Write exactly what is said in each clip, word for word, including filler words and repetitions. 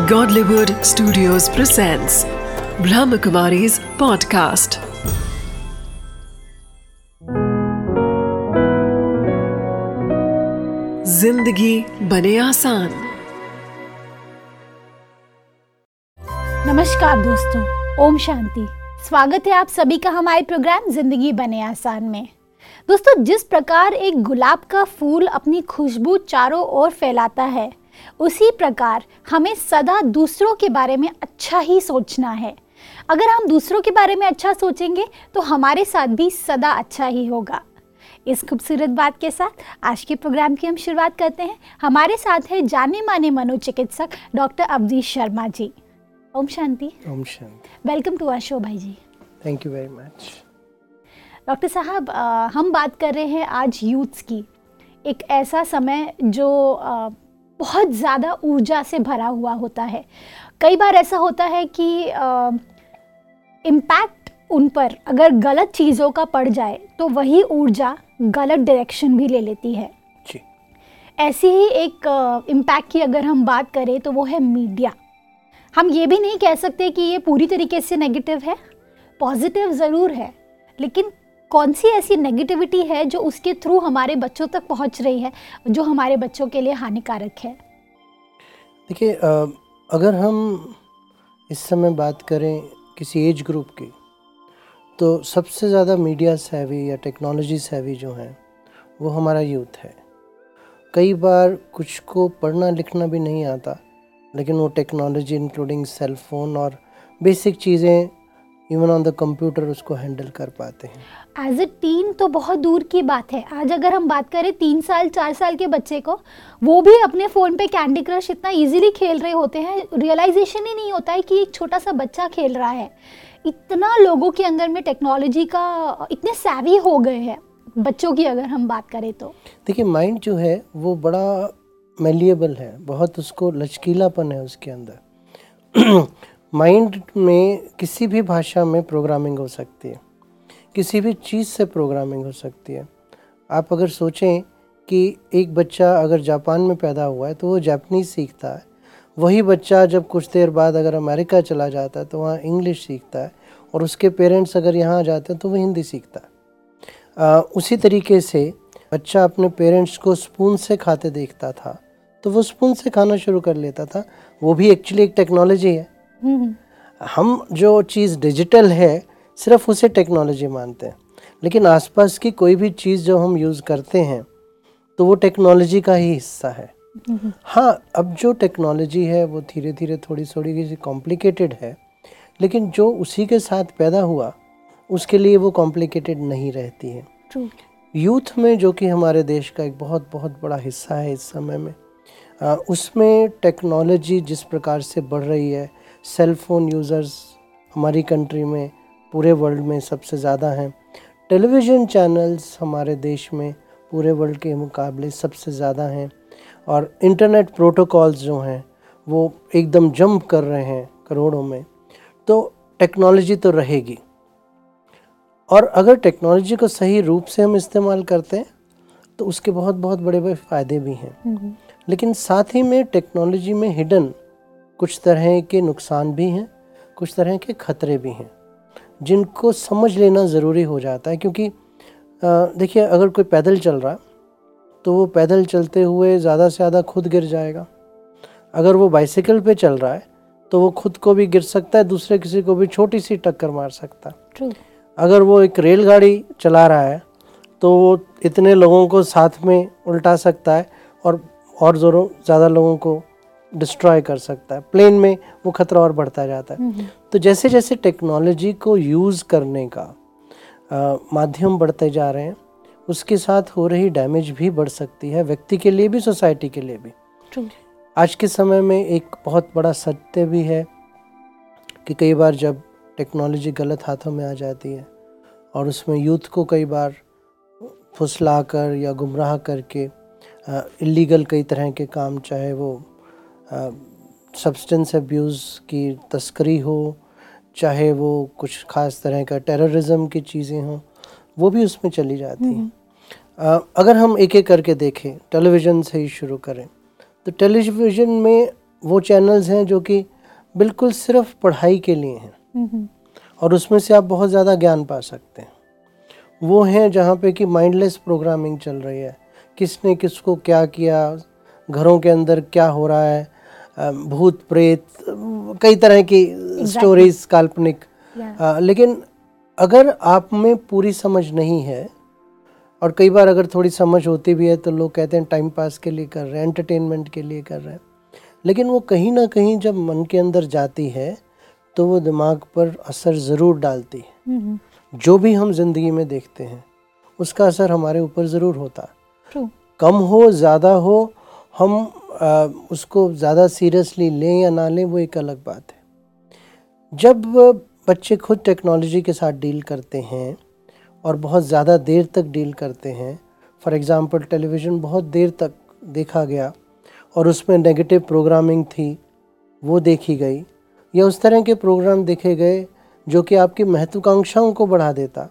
Godlywood Studios presents Brahmakumari's podcast. जिंदगी बने आसान। नमस्कार दोस्तों, ओम शांति। स्वागत है आप सभी का हमारे प्रोग्राम जिंदगी बने आसान में। दोस्तों, जिस प्रकार एक गुलाब का फूल अपनी खुशबू चारों ओर फैलाता है, उसी प्रकार हमें सदा दूसरों के बारे में अच्छा ही सोचना है। अगर हम दूसरों के बारे में अच्छा सोचेंगे तो हमारे साथ भी सदा अच्छा ही होगा। इस खूबसूरत बात के साथ आज के प्रोग्राम की हम शुरुआत करते हैं। हमारे साथ है जाने माने मनोचिकित्सक doctor Avdhesh Sharma ji. Om Shanti. Om Shanti. Welcome to our show भाई जी। Thank you very much. Doctor साहब, हम बात कर रहे हैं आज यूथ्स की। एक ऐसा समय जो आ, बहुत ज़्यादा ऊर्जा से भरा हुआ होता है। कई बार ऐसा होता है कि इम्पैक्ट उन पर अगर गलत चीज़ों का पड़ जाए तो वही ऊर्जा गलत डायरेक्शन भी ले लेती है जी। ऐसी ही एक इम्पैक्ट की अगर हम बात करें तो वो है मीडिया। हम ये भी नहीं कह सकते कि ये पूरी तरीके से नेगेटिव है, पॉजिटिव ज़रूर है, लेकिन कौन सी ऐसी नेगेटिविटी है जो उसके थ्रू हमारे बच्चों तक पहुंच रही है, जो हमारे बच्चों के लिए हानिकारक है? देखिए, अगर हम इस समय बात करें किसी एज ग्रुप की, तो सबसे ज़्यादा मीडिया सेवी या टेक्नोलॉजी सेवी जो है वो हमारा यूथ है। कई बार कुछ को पढ़ना लिखना भी नहीं आता, लेकिन वो टेक्नोलॉजी इंक्लूडिंग सेल फोन और बेसिक चीज़ें इवन ऑन द कंप्यूटर उसको हैंडल कर पाते हैं। एज ए टीन तो बहुत दूर की बात है। आज अगर हम बात करें तीन साल चार साल के बच्चे को, वो भी अपने फ़ोन पे कैंडी क्रश इतना इजीली खेल रहे होते हैं, रियलाइजेशन ही नहीं होता है कि एक छोटा सा बच्चा खेल रहा है। इतना लोगों के अंदर में टेक्नोलॉजी का इतने सैवी हो गए हैं बच्चों की अगर हम बात करें तो। देखिए, माइंड जो है वो बड़ा मेलिएबल है, बहुत उसको लचकीलापन है उसके अंदर। माइंड में किसी भी भाषा में प्रोग्रामिंग हो सकती है, किसी भी चीज़ से प्रोग्रामिंग हो सकती है। आप अगर सोचें कि एक बच्चा अगर जापान में पैदा हुआ है तो वो जापानीज़ सीखता है, वही बच्चा जब कुछ देर बाद अगर अमेरिका चला जाता है तो वहाँ इंग्लिश सीखता है, और उसके पेरेंट्स अगर यहाँ आ जाते हैं तो वो हिंदी सीखता है। आ, उसी तरीके से बच्चा अपने पेरेंट्स को स्पून से खाते देखता था तो वो स्पून से खाना शुरू कर लेता था। वो भी एक्चुअली एक टेक्नोलॉजी है। हम जो चीज़ डिजिटल है सिर्फ उसे टेक्नोलॉजी मानते हैं, लेकिन आसपास की कोई भी चीज़ जो हम यूज़ करते हैं तो वो टेक्नोलॉजी का ही हिस्सा है। हाँ, अब जो टेक्नोलॉजी है वो धीरे धीरे थोड़ी थोड़ी सी कॉम्प्लिकेटेड है, लेकिन जो उसी के साथ पैदा हुआ उसके लिए वो कॉम्प्लिकेटेड नहीं रहती है। True. यूथ में, जो कि हमारे देश का एक बहुत बहुत बड़ा हिस्सा है इस समय में, आ, उसमें टेक्नोलॉजी जिस प्रकार से बढ़ रही है, सेल फ़ोन यूज़र्स हमारी कंट्री में, पूरे वर्ल्ड में सबसे ज़्यादा हैं। टेलीविज़न चैनल्स हमारे देश में पूरे वर्ल्ड के मुकाबले सबसे ज़्यादा हैं, और इंटरनेट प्रोटोकॉल्स जो हैं वो एकदम जंप कर रहे हैं करोड़ों में। तो टेक्नोलॉजी तो रहेगी, और अगर टेक्नोलॉजी को सही रूप से हम इस्तेमाल करते हैं तो उसके बहुत बहुत बड़े बड़े फ़ायदे भी हैं। लेकिन साथ ही में टेक्नोलॉजी में हिडन कुछ तरह के नुकसान भी हैं, कुछ तरह के खतरे भी हैं, जिनको समझ लेना ज़रूरी हो जाता है। क्योंकि देखिए, अगर कोई पैदल चल रहा है तो वो पैदल चलते हुए ज़्यादा से ज़्यादा खुद गिर जाएगा। अगर वो बाइसिकल पे चल रहा है तो वो खुद को भी गिर सकता है, दूसरे किसी को भी छोटी सी टक्कर मार सकता है। True. अगर वो एक रेलगाड़ी चला रहा है तो वो इतने लोगों को साथ में उल्टा सकता है और और ज़ोरों ज़्यादा लोगों को डिस्ट्रॉय कर सकता है। प्लेन में वो खतरा और बढ़ता जाता है। तो जैसे जैसे टेक्नोलॉजी को यूज़ करने का आ, माध्यम बढ़ते जा रहे हैं, उसके साथ हो रही डैमेज भी बढ़ सकती है, व्यक्ति के लिए भी, सोसाइटी के लिए भी। True. आज के समय में एक बहुत बड़ा सत्य भी है कि कई बार जब टेक्नोलॉजी गलत हाथों में आ जाती है और उसमें यूथ को कई बार फुसला कर या गुमराह करके इलीगल कई तरह के काम, चाहे वो सब्सटेंस अब्यूज़ की तस्करी हो, चाहे वो कुछ ख़ास तरह का टेररिज्म की चीज़ें हों, वो भी उसमें चली जाती हैं। अगर हम एक एक करके देखें, टेलीविज़न से ही शुरू करें तो टेलीविज़न में वो चैनल्स हैं जो कि बिल्कुल सिर्फ पढ़ाई के लिए हैं और उसमें से आप बहुत ज़्यादा ज्ञान पा सकते हैं। वो हैं जहाँ पे कि माइंडलेस प्रोग्रामिंग चल रही है, किसने किसको क्या किया, घरों के अंदर क्या हो रहा है, भूत प्रेत, कई तरह की exactly. स्टोरीज काल्पनिक yeah. आ, लेकिन अगर आप में पूरी समझ नहीं है, और कई बार अगर थोड़ी समझ होती भी है तो लोग कहते हैं टाइम पास के लिए कर रहे हैं, एंटरटेनमेंट के लिए कर रहे हैं, लेकिन वो कहीं ना कहीं जब मन के अंदर जाती है तो वो दिमाग पर असर ज़रूर डालती है। mm-hmm. जो भी हम जिंदगी में देखते हैं उसका असर हमारे ऊपर ज़रूर होता है। कम हो ज़्यादा हो, हम आ, उसको ज़्यादा सीरियसली लें या ना लें वो एक अलग बात है। जब बच्चे खुद टेक्नोलॉजी के साथ डील करते हैं और बहुत ज़्यादा देर तक डील करते हैं, फॉर एग्ज़ाम्पल टेलीविज़न बहुत देर तक देखा गया और उसमें नेगेटिव प्रोग्रामिंग थी वो देखी गई, या उस तरह के प्रोग्राम देखे गए जो कि आपकी महत्वाकांक्षाओं को बढ़ा देता,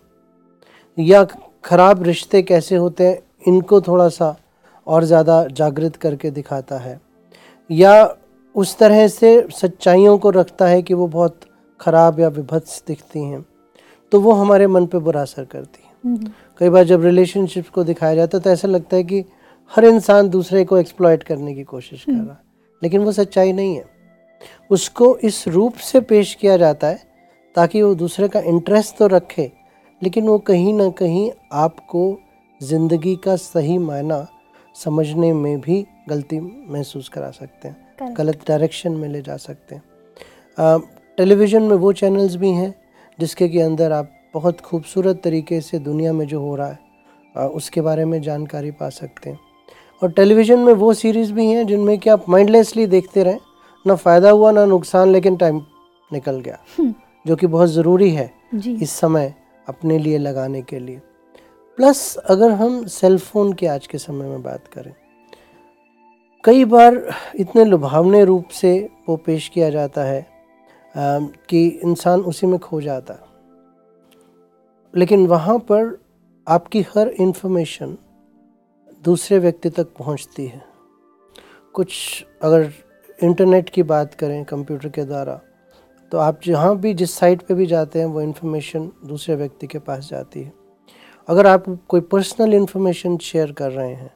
या ख़राब रिश्ते कैसे होते हैं इनको थोड़ा सा और ज़्यादा जागृत करके दिखाता है, या उस तरह से सच्चाइयों को रखता है कि वो बहुत ख़राब या विभत्स दिखती हैं, तो वो हमारे मन पे बुरा असर करती है। कई बार जब रिलेशनशिप को दिखाया जाता है तो ऐसा लगता है कि हर इंसान दूसरे को एक्सप्लॉइट करने की कोशिश कर रहा है, लेकिन वो सच्चाई नहीं है। उसको इस रूप से पेश किया जाता है ताकि वो दूसरे का इंटरेस्ट तो रखे, लेकिन वो कहीं ना कहीं आपको ज़िंदगी का सही मायना समझने में भी गलती महसूस करा सकते हैं, गलत डायरेक्शन में ले जा सकते हैं। टेलीविज़न में वो चैनल्स भी हैं जिसके के अंदर आप बहुत खूबसूरत तरीके से दुनिया में जो हो रहा है आ, उसके बारे में जानकारी पा सकते हैं, और टेलीविज़न में वो सीरीज़ भी हैं जिनमें कि आप माइंडलेसली देखते रहें, ना फ़ायदा हुआ ना नुकसान, लेकिन टाइम निकल गया, जो कि बहुत ज़रूरी है इस समय अपने लिए लगाने के लिए। प्लस अगर हम सेल फ़ोन के आज के समय में बात करें, कई बार इतने लुभावने रूप से वो पेश किया जाता है आ, कि इंसान उसी में खो जाता है, लेकिन वहाँ पर आपकी हर इन्फॉर्मेशन दूसरे व्यक्ति तक पहुँचती है। कुछ अगर इंटरनेट की बात करें कंप्यूटर के द्वारा, तो आप जहाँ भी जिस साइट पे भी जाते हैं वो इन्फॉर्मेशन दूसरे व्यक्ति के पास जाती है। अगर आप कोई पर्सनल इन्फॉर्मेशन शेयर कर रहे हैं,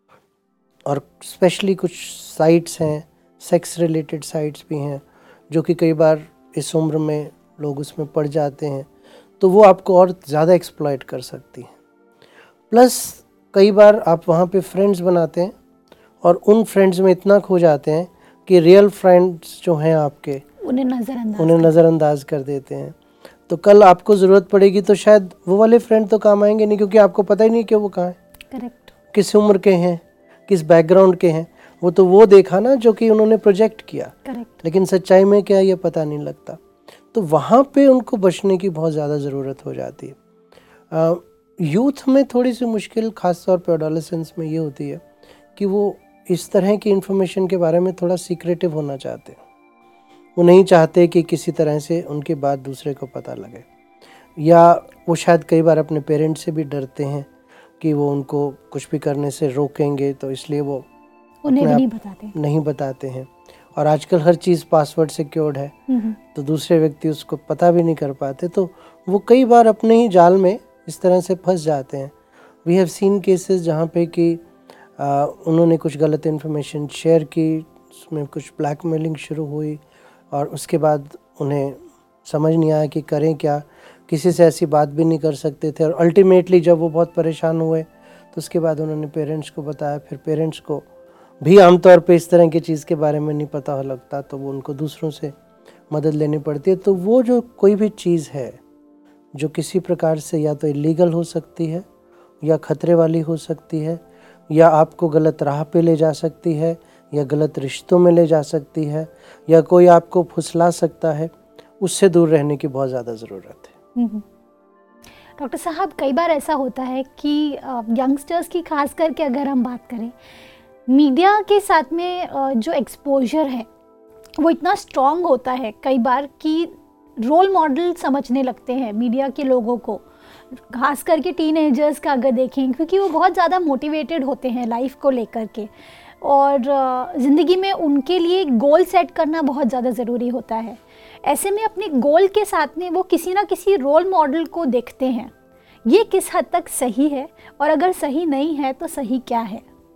और स्पेशली कुछ साइट्स हैं, सेक्स रिलेटेड साइट्स भी हैं जो कि कई बार इस उम्र में लोग उसमें पड़ जाते हैं, तो वो आपको और ज़्यादा एक्सप्लॉइट कर सकती हैं। प्लस कई बार आप वहाँ पे फ्रेंड्स बनाते हैं और उन फ्रेंड्स में इतना खो जाते हैं कि रियल फ्रेंड्स जो हैं आपके उन्हें नज़रअंदाज उन्हें नज़रअंदाज कर देते हैं। तो कल आपको ज़रूरत पड़ेगी तो शायद वो वाले फ्रेंड तो काम आएंगे नहीं, क्योंकि आपको पता ही नहीं कि वो कहाँ है, करेक्ट, किस उम्र के हैं, किस बैकग्राउंड के हैं। वो तो वो देखा ना जो कि उन्होंने प्रोजेक्ट किया, करेक्ट, लेकिन सच्चाई में क्या ये पता नहीं लगता। तो वहाँ पे उनको बचने की बहुत ज़्यादा ज़रूरत हो जाती है। यूथ में थोड़ी सी मुश्किल ख़ास तौर पे एडोलेसेंस में ये होती है कि वो इस तरह की इन्फॉर्मेशन के बारे में थोड़ा सीक्रेटिव होना चाहते हैं। वो नहीं चाहते कि किसी तरह से उनकी बात दूसरे को पता लगे, या वो शायद कई बार अपने पेरेंट्स से भी डरते हैं कि वो उनको कुछ भी करने से रोकेंगे, तो इसलिए वो उन्हें भी नहीं बताते नहीं बताते हैं। और आजकल हर चीज़ पासवर्ड सिक्योर्ड है, तो दूसरे व्यक्ति उसको पता भी नहीं कर पाते, तो वो कई बार अपने ही जाल में इस तरह से फंस जाते हैं। वी हैव सीन केसेस जहाँ पे कि उन्होंने कुछ गलत इन्फॉर्मेशन शेयर की, उसमें कुछ ब्लैकमेलिंग शुरू हुई, और उसके बाद उन्हें समझ नहीं आया कि करें क्या, किसी से ऐसी बात भी नहीं कर सकते थे, और अल्टीमेटली जब वो बहुत परेशान हुए तो उसके बाद उन्होंने पेरेंट्स को बताया। फिर पेरेंट्स को भी आमतौर पे इस तरह की चीज़ के बारे में नहीं पता हो लगता, तो वो उनको दूसरों से मदद लेनी पड़ती है। तो वो जो कोई भी चीज़ है जो किसी प्रकार से या तो इलीगल हो सकती है, या खतरे वाली हो सकती है, या आपको गलत राह पे ले जा सकती है, या गलत रिश्तों में ले जा सकती है, या कोई आपको फुसला सकता है, उससे दूर रहने की बहुत ज़्यादा ज़रूरत है। डॉक्टर साहब, कई बार ऐसा होता है कि यंगस्टर्स की खास करके अगर हम बात करें, मीडिया के साथ में जो एक्सपोजर है वो इतना स्ट्रॉन्ग होता है कई बार कि रोल मॉडल समझने लगते हैं मीडिया के लोगों को, खास करके टीनेजर्स का अगर देखें, क्योंकि वो बहुत ज़्यादा मोटिवेटेड होते हैं लाइफ को लेकर के। और ज़िंदगी में उनके लिए गोल सेट करना बहुत ज़्यादा ज़रूरी होता है। ऐसे में अपने गोल के साथ में वो किसी ना किसी रोल मॉडल को देखते हैं। ये किस हद तक सही है, और अगर सही नहीं है तो सही क्या है?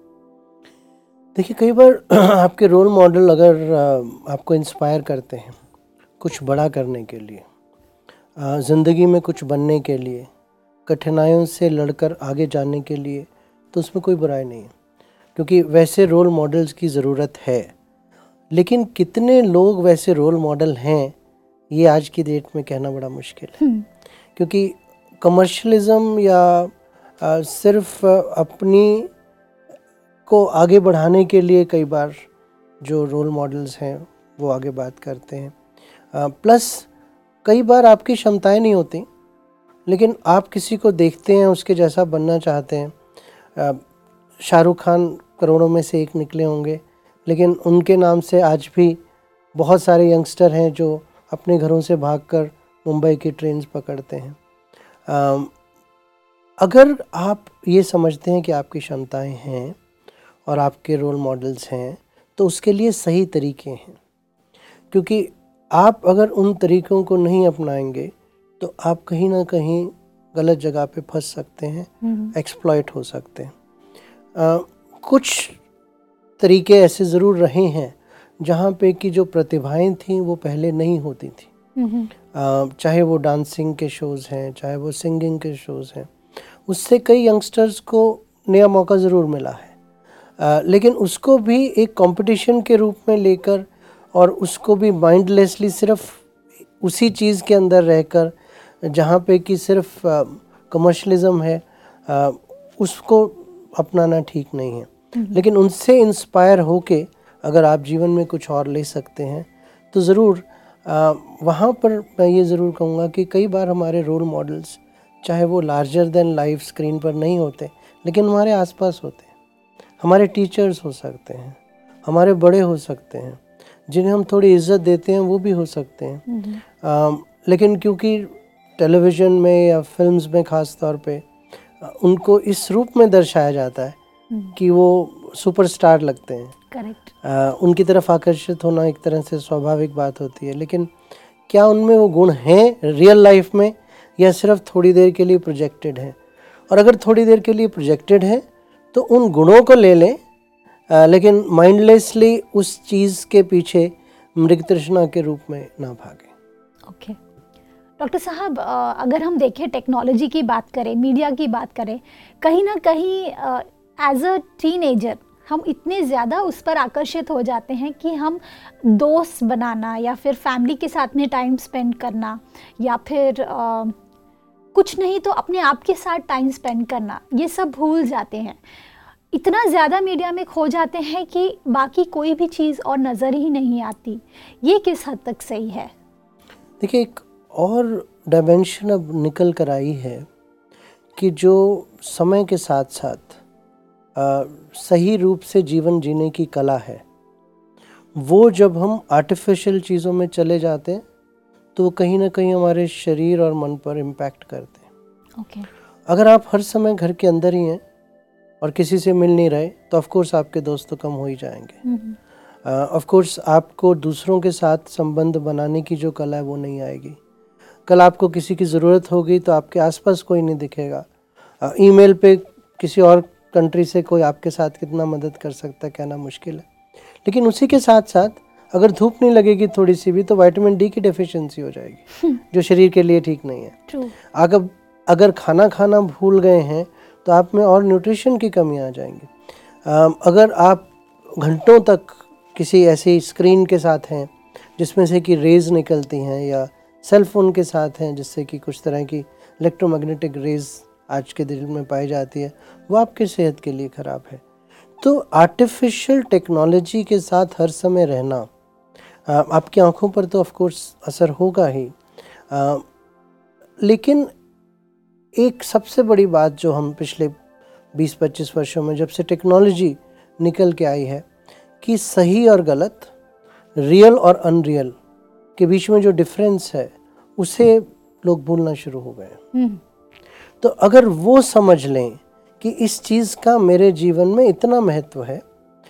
देखिए, कई बार आपके रोल मॉडल अगर आपको इंस्पायर करते हैं कुछ बड़ा करने के लिए, ज़िंदगी में कुछ बनने के लिए, कठिनाइयों से लड़कर आगे जाने के लिए, तो उसमें कोई बुराई नहीं है, क्योंकि वैसे रोल मॉडल्स की ज़रूरत है। लेकिन कितने लोग वैसे रोल मॉडल हैं, ये आज की डेट में कहना बड़ा मुश्किल है, क्योंकि कमर्शलिज्म या आ, सिर्फ अपनी को आगे बढ़ाने के लिए कई बार जो रोल मॉडल्स हैं वो आगे बात करते हैं। आ, प्लस कई बार आपकी क्षमताएं नहीं होती, लेकिन आप किसी को देखते हैं, उसके जैसा बनना चाहते हैं। शाहरुख खान करोड़ों में से एक निकले होंगे, लेकिन उनके नाम से आज भी बहुत सारे यंगस्टर हैं जो अपने घरों से भागकर मुंबई की ट्रेन्स पकड़ते हैं। आ, अगर आप ये समझते हैं कि आपकी क्षमताएं हैं और आपके रोल मॉडल्स हैं, तो उसके लिए सही तरीके हैं, क्योंकि आप अगर उन तरीक़ों को नहीं अपनाएंगे तो आप कहीं ना कहीं गलत जगह पे फंस सकते हैं, एक्सप्लॉइट हो सकते हैं। आ, कुछ तरीके ऐसे ज़रूर रहे हैं जहाँ पे कि जो प्रतिभाएं थीं वो पहले नहीं होती थी, आ, चाहे वो डांसिंग के शोज़ हैं, चाहे वो सिंगिंग के शोज़ हैं, उससे कई यंगस्टर्स को नया मौका ज़रूर मिला है। आ, लेकिन उसको भी एक कंपटीशन के रूप में लेकर और उसको भी माइंडलेसली सिर्फ उसी चीज़ के अंदर रहकर जहाँ पे कि सिर्फ कमर्शलिज्म है, आ, उसको अपनाना ठीक नहीं है। लेकिन उनसे इंस्पायर होके अगर आप जीवन में कुछ और ले सकते हैं तो ज़रूर वहाँ पर मैं ये ज़रूर कहूँगा कि कई बार हमारे रोल मॉडल्स, चाहे वो लार्जर देन लाइफ स्क्रीन पर नहीं होते, लेकिन हमारे आसपास होते हैं। हमारे टीचर्स हो सकते हैं, हमारे बड़े हो सकते हैं, जिन्हें हम थोड़ी इज्जत देते हैं वो भी हो सकते हैं। आ, लेकिन क्योंकि टेलीविज़न में या फिल्म्स में ख़ास तौर पे उनको इस रूप में दर्शाया जाता है कि वो सुपरस्टार लगते हैं। करेक्ट। उनकी तरफ आकर्षित होना एक तरह से स्वाभाविक बात होती है, लेकिन क्या उनमें वो गुण हैं रियल लाइफ में, या सिर्फ थोड़ी देर के लिए प्रोजेक्टेड हैं? और अगर थोड़ी देर के लिए प्रोजेक्टेड हैं तो उन गुणों को ले लें, आ, लेकिन माइंडलेसली उस चीज़ के पीछे मृग तृष्णा के रूप में ना भागें। ओके डॉक्टर साहब, अगर हम देखें टेक्नोलॉजी की बात करें, मीडिया की बात करें, कहीं ना कहीं एज अ टीनेजर हम इतने ज़्यादा उस पर आकर्षित हो जाते हैं कि हम दोस्त बनाना या फिर फैमिली के साथ में टाइम स्पेंड करना या फिर आ, कुछ नहीं तो अपने आप के साथ टाइम स्पेंड करना, ये सब भूल जाते हैं। इतना ज़्यादा मीडिया में खो जाते हैं कि बाकी कोई भी चीज़ और नज़र ही नहीं आती। ये किस हद तक सही है? देखिए, एक और डायमेंशन अब निकल कर आई है कि जो समय के साथ साथ आ, सही रूप से जीवन जीने की कला है, वो जब हम आर्टिफिशियल चीज़ों में चले जाते हैं तो वो कहीं ना कहीं हमारे शरीर और मन पर इम्पैक्ट करते हैं। okay. अगर आप हर समय घर के अंदर ही हैं और किसी से मिल नहीं रहे तो ऑफ कोर्स आपके दोस्त तो कम हो ही जाएंगे। ऑफ कोर्स आपको दूसरों के साथ संबंध बनाने की जो कला है वो नहीं आएगी। कल आपको किसी की ज़रूरत होगी तो आपके आसपास कोई नहीं दिखेगा। ईमेल पे किसी और कंट्री से कोई आपके साथ कितना मदद कर सकता है कहना मुश्किल है। लेकिन उसी के साथ साथ अगर धूप नहीं लगेगी थोड़ी सी भी तो विटामिन डी की डेफिशिएंसी हो जाएगी जो शरीर के लिए ठीक नहीं है। True. अगर अगर खाना खाना भूल गए हैं तो आप में और न्यूट्रिशन की कमी आ जाएंगी। अगर आप घंटों तक किसी ऐसी स्क्रीन के साथ हैं जिसमें से कि रेज़ निकलती हैं, या सेल फ़ोन के साथ हैं जिससे कि कुछ तरह की इलेक्ट्रोमैग्नेटिक रेज़ आज के दिन में पाई जाती है, वो आपके सेहत के लिए ख़राब है। तो आर्टिफिशियल टेक्नोलॉजी के साथ हर समय रहना आपकी आंखों पर तो ऑफ कोर्स असर होगा ही, आ, लेकिन एक सबसे बड़ी बात जो हम पिछले बीस पच्चीस वर्षों में जब से टेक्नोलॉजी निकल के आई है कि सही और गलत, रियल और अनरियल के बीच में जो डिफरेंस है उसे लोग भूलना शुरू हो गए। तो अगर वो समझ लें कि इस चीज़ का मेरे जीवन में इतना महत्व है,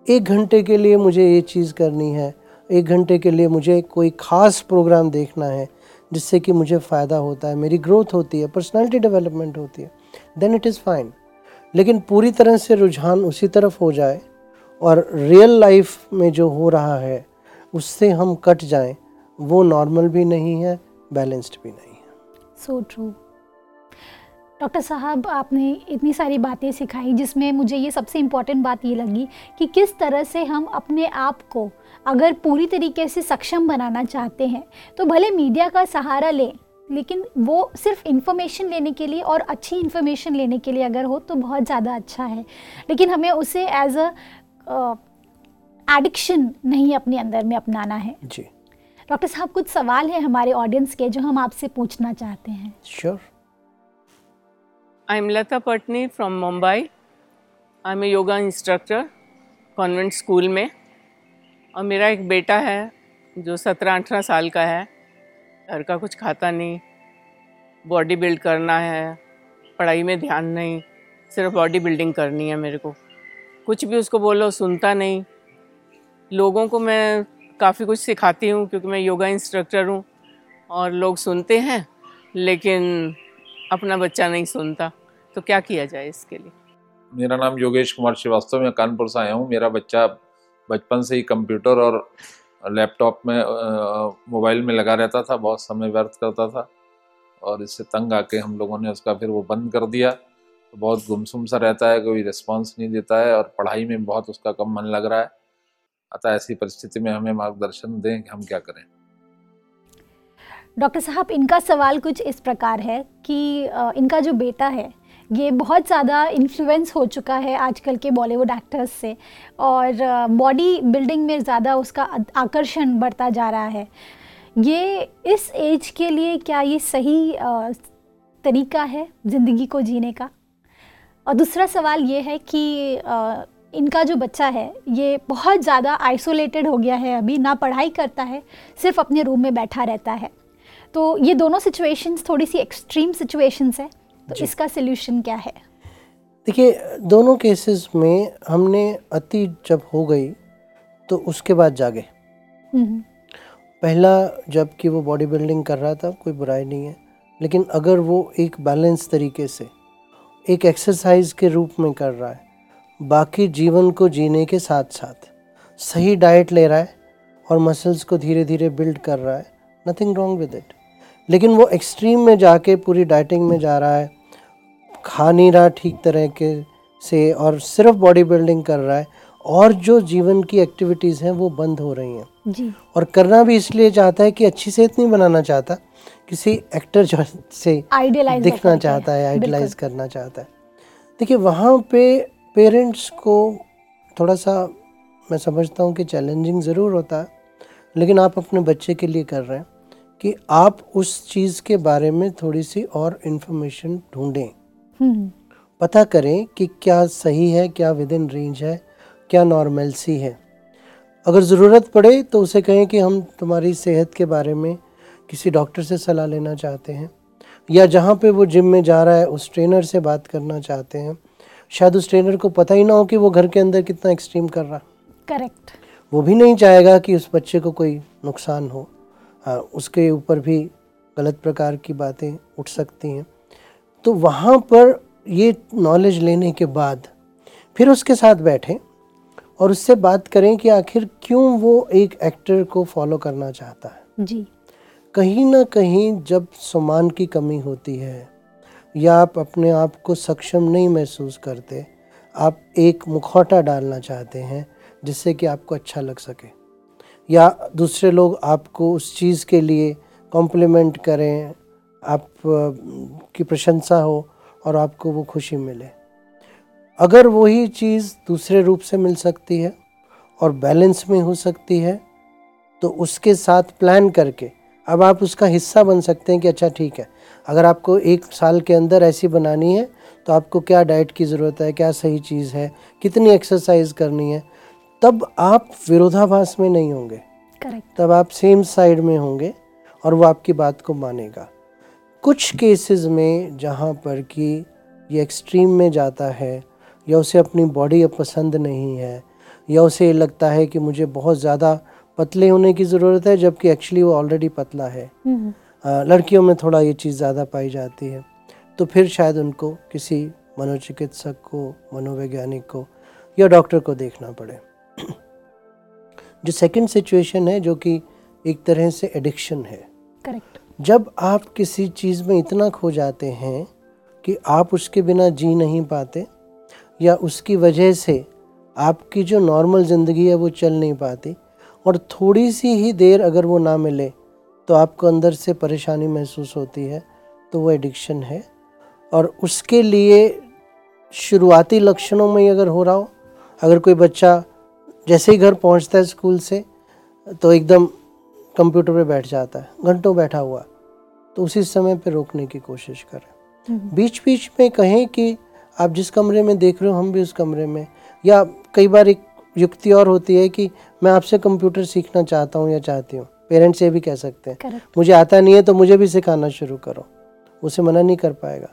एक घंटे के लिए मुझे ये चीज़ करनी है, एक घंटे के लिए मुझे कोई ख़ास प्रोग्राम देखना है जिससे कि मुझे फ़ायदा होता है, मेरी ग्रोथ होती है, पर्सनालिटी डेवलपमेंट होती है, देन इट इज़ फाइन। लेकिन पूरी तरह से रुझान उसी तरफ हो जाए और रियल लाइफ में जो हो रहा है उससे हम कट जाएं, वो नॉर्मल भी नहीं है, बैलेंस्ड भी नहीं है। So true. डॉक्टर साहब, आपने इतनी सारी बातें सिखाई जिसमें मुझे ये सबसे इम्पॉर्टेंट बात ये लगी कि किस तरह से हम अपने आप को अगर पूरी तरीके से सक्षम बनाना चाहते हैं तो भले मीडिया का सहारा लें, लेकिन वो सिर्फ इन्फॉर्मेशन लेने के लिए और अच्छी इन्फॉर्मेशन लेने के लिए अगर हो तो बहुत ज़्यादा अच्छा है, लेकिन हमें उसे एज अ एडिक्शन नहीं अपने अंदर में अपनाना है। जी डॉक्टर साहब, कुछ सवाल हैं हमारे ऑडियंस के जो हम आपसे पूछना चाहते हैं। Sure. I am Lata Patni from Mumbai. I am a yoga instructor convent school में, और मेरा एक बेटा है जो सत्रह अठारह साल का है, घर का कुछ खाता नहीं, बॉडी बिल्ड करना है, पढ़ाई में ध्यान नहीं, सिर्फ बॉडी बिल्डिंग करनी है मेरे को। कुछ भी उसको बोलो सुनता नहीं। लोगों को मैं काफ़ी कुछ सिखाती हूँ क्योंकि मैं योगा इंस्ट्रक्टर हूँ, और लोग सुनते हैं लेकिन अपना बच्चा नहीं सुनता। तो क्या किया जाए इसके लिए? मेरा नाम योगेश कुमार श्रीवास्तव, मैं कानपुर से आया हूँ। मेरा बच्चा बचपन से ही कंप्यूटर और लैपटॉप में मोबाइल में लगा रहता था, बहुत समय व्यर्थ करता था, और इससे तंग आके हम लोगों ने उसका फिर वो बंद कर दिया। तो बहुत गुमसुम सा रहता है, कोई रिस्पांस नहीं देता है, और पढ़ाई में बहुत उसका कम मन लग रहा है। अतः ऐसी परिस्थिति में हमें मार्गदर्शन दें कि हम क्या करें। डॉक्टर साहब, इनका सवाल कुछ इस प्रकार है कि इनका जो बेटा है ये बहुत ज़्यादा इन्फ्लुएंस हो चुका है आजकल के बॉलीवुड एक्टर्स से, और बॉडी बिल्डिंग में ज़्यादा उसका आकर्षण बढ़ता जा रहा है। ये इस एज के लिए क्या ये सही तरीका है ज़िंदगी को जीने का? और दूसरा सवाल ये है कि इनका जो बच्चा है ये बहुत ज़्यादा आइसोलेटेड हो गया है, अभी ना पढ़ाई करता है, सिर्फ अपने रूम में बैठा रहता है। तो ये दोनों सिचुएशंस थोड़ी सी एक्सट्रीम सिचुएशंस है, तो इसका सल्यूशन क्या है? देखिए, दोनों केसेस में हमने अति जब हो गई तो उसके बाद जागे। पहला जब कि वो बॉडी बिल्डिंग कर रहा था, कोई बुराई नहीं है, लेकिन अगर वो एक बैलेंस तरीके से एक एक्सरसाइज के रूप में कर रहा है, बाकी जीवन को जीने के साथ साथ सही डाइट ले रहा है और मसल्स को धीरे धीरे बिल्ड कर रहा है, नथिंग रॉन्ग विद इट। लेकिन वो एक्सट्रीम में जाके पूरी डाइटिंग में जा रहा है, खा नहीं रहा ठीक तरह के से, और सिर्फ बॉडी बिल्डिंग कर रहा है, और जो जीवन की एक्टिविटीज़ हैं वो बंद हो रही हैं जी। और करना भी इसलिए चाहता है कि अच्छी सेहत नहीं बनाना चाहता, किसी एक्टर जो से दिखना चाहता है, आइडियलाइज करना चाहता है। देखिए, वहाँ पे पेरेंट्स को थोड़ा सा मैं समझता हूँ कि चैलेंजिंग ज़रूर होता है, लेकिन आप अपने बच्चे के लिए कर रहे हैं कि आप उस चीज़ के बारे में थोड़ी सी और इन्फॉर्मेशन ढूंढें, पता करें कि क्या सही है, क्या विद इन रेंज है, क्या नॉर्मलसी है। अगर ज़रूरत पड़े तो उसे कहें कि हम तुम्हारी सेहत के बारे में किसी डॉक्टर से सलाह लेना चाहते हैं, या जहाँ पे वो जिम में जा रहा है उस ट्रेनर से बात करना चाहते हैं। शायद उस ट्रेनर को पता ही ना हो कि वो घर के अंदर कितना एक्सट्रीम कर रहा। करेक्ट। वो भी नहीं चाहेगा कि उस बच्चे को कोई नुकसान हो, हाँ, उसके ऊपर भी गलत प्रकार की बातें उठ सकती हैं। तो वहाँ पर ये नॉलेज लेने के बाद फिर उसके साथ बैठें और उससे बात करें कि आखिर क्यों वो एक एक्टर को फॉलो करना चाहता है जी। कहीं ना कहीं जब सम्मान की कमी होती है या आप अपने आप को सक्षम नहीं महसूस करते, आप एक मुखौटा डालना चाहते हैं जिससे कि आपको अच्छा लग सके, या दूसरे लोग आपको उस चीज़ के लिए कॉम्प्लीमेंट करें, आप की प्रशंसा हो और आपको वो खुशी मिले। अगर वही चीज़ दूसरे रूप से मिल सकती है और बैलेंस में हो सकती है तो उसके साथ प्लान करके अब आप उसका हिस्सा बन सकते हैं कि अच्छा ठीक है, अगर आपको एक साल के अंदर ऐसी बनानी है तो आपको क्या डाइट की ज़रूरत है, क्या सही चीज़ है, कितनी एक्सरसाइज करनी है, तब आप विरोधाभास में नहीं होंगे। करेक्ट। तब आप सेम साइड में होंगे और वो आपकी बात को मानेगा। कुछ केसेस में जहाँ पर कि ये एक्सट्रीम में जाता है या उसे अपनी बॉडी अब पसंद नहीं है या उसे ये लगता है कि मुझे बहुत ज़्यादा पतले होने की ज़रूरत है, जबकि एक्चुअली वो ऑलरेडी पतला है। आ, लड़कियों में थोड़ा ये चीज़ ज़्यादा पाई जाती है, तो फिर शायद उनको किसी मनोचिकित्सक को, मनोवैज्ञानिक को या डॉक्टर को देखना पड़े। जो सेकंड सिचुएशन है, जो कि एक तरह से एडिक्शन है। करेक्ट। जब आप किसी चीज़ में इतना खो जाते हैं कि आप उसके बिना जी नहीं पाते, या उसकी वजह से आपकी जो नॉर्मल ज़िंदगी है वो चल नहीं पाती, और थोड़ी सी ही देर अगर वो ना मिले तो आपको अंदर से परेशानी महसूस होती है, तो वो एडिक्शन है। और उसके लिए शुरुआती लक्षणों में ही अगर हो रहा हो, अगर कोई बच्चा जैसे ही घर पहुंचता है स्कूल से तो एकदम कंप्यूटर पे बैठ जाता है, घंटों बैठा हुआ, तो उसी समय पे रोकने की कोशिश करें। बीच बीच में कहें कि आप जिस कमरे में देख रहे हो हम भी उस कमरे में, या कई बार एक युक्ति और होती है कि मैं आपसे कंप्यूटर सीखना चाहता हूँ या चाहती हूँ। पेरेंट्स ये भी कह सकते हैं Correct. मुझे आता नहीं है तो मुझे भी सिखाना शुरू करो, उसे मना नहीं कर पाएगा।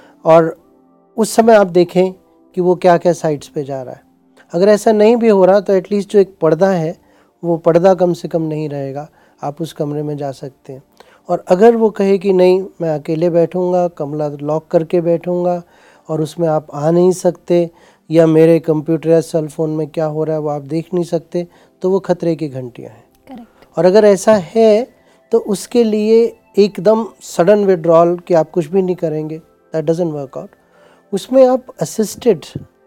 और उस समय आप देखें कि वो क्या क्या साइट्स पे जा रहा है। अगर ऐसा नहीं भी हो रहा तो एटलीस्ट जो एक पर्दा है वो पर्दा कम से कम नहीं रहेगा, आप उस कमरे में जा सकते हैं। और अगर वो कहे कि नहीं मैं अकेले बैठूंगा, कमरा लॉक करके बैठूंगा और उसमें आप आ नहीं सकते, या मेरे कंप्यूटर या सेल फोन में क्या हो रहा है वो आप देख नहीं सकते, तो वो खतरे की घंटियां हैं। करेक्ट। और अगर ऐसा है तो उसके लिए एकदम सडन विड्रॉल कि आप कुछ भी नहीं करेंगे, दैट डजंट वर्क आउट। उसमें आप असिस्टेड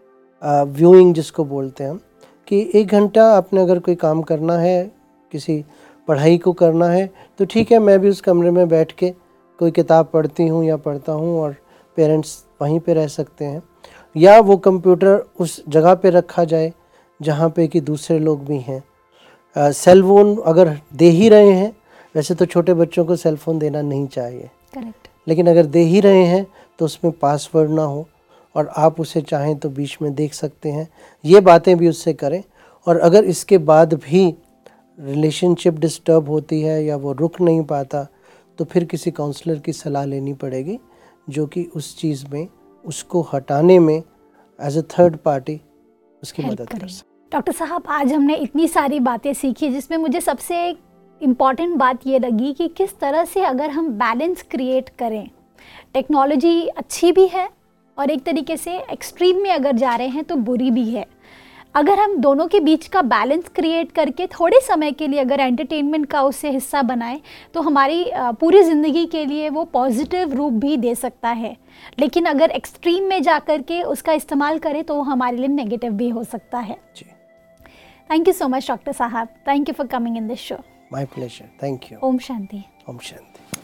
व्यूइंग जिसको बोलते हैं हम, कि एक घंटा आपने अगर कोई काम करना है, किसी पढ़ाई को करना है, तो ठीक है मैं भी उस कमरे में बैठ के कोई किताब पढ़ती हूँ या पढ़ता हूँ, और पेरेंट्स वहीं पे रह सकते हैं। या वो कंप्यूटर उस जगह पे रखा जाए जहाँ पे कि दूसरे लोग भी हैं। सेल फोन अगर दे ही रहे हैं, वैसे तो छोटे बच्चों को सेल फोन देना नहीं चाहिए, करेक्ट, लेकिन अगर दे ही रहे हैं तो उसमें पासवर्ड ना हो, और आप उसे चाहें तो बीच में देख सकते हैं। ये बातें भी उससे करें। और अगर इसके बाद भी रिलेशनशिप डिस्टर्ब होती है या वो रुक नहीं पाता, तो फिर किसी काउंसलर की सलाह लेनी पड़ेगी, जो कि उस चीज़ में उसको हटाने में एज अ थर्ड पार्टी उसकी हेल्प मदद कर करें। सकते। डॉक्टर साहब, आज हमने इतनी सारी बातें सीखी, जिसमें मुझे सबसे इम्पॉर्टेंट बात ये लगी कि किस तरह से अगर हम बैलेंस क्रिएट करें। टेक्नोलॉजी अच्छी भी है और एक तरीके से एक्सट्रीम में अगर जा रहे हैं तो बुरी भी है। अगर हम दोनों के बीच का बैलेंस क्रिएट करके थोड़े समय के लिए अगर एंटरटेनमेंट का उससे हिस्सा बनाएं, तो हमारी पूरी ज़िंदगी के लिए वो पॉजिटिव रूप भी दे सकता है। लेकिन अगर एक्सट्रीम में जा कर के उसका इस्तेमाल करें तो वो हमारे लिए नेगेटिव भी हो सकता है। जी, thank you so much doctor साहब, thank you for coming in this show. My pleasure, thank you. Om Shanti. Om Shanti.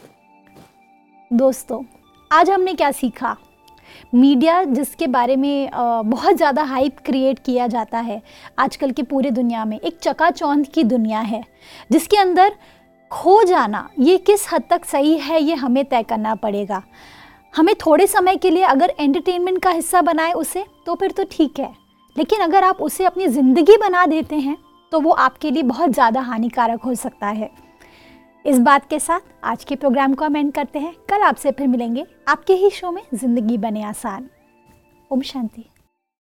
दोस्तों, आज हमने क्या सीखा? मीडिया जिसके बारे में बहुत ज़्यादा हाइप क्रिएट किया जाता है आजकल की पूरी दुनिया में, एक चकाचौंध की दुनिया है जिसके अंदर खो जाना ये किस हद तक सही है ये हमें तय करना पड़ेगा। हमें थोड़े समय के लिए अगर एंटरटेनमेंट का हिस्सा बनाए उसे, तो फिर तो ठीक है, लेकिन अगर आप उसे अपनी ज़िंदगी बना देते हैं तो वो आपके लिए बहुत ज़्यादा हानिकारक हो सकता है। इस बात के साथ आज के प्रोग्राम को हम एंड करते हैं। कल आपसे फिर मिलेंगे आपके ही शो में ज़िंदगी बने आसान। ओम शांति।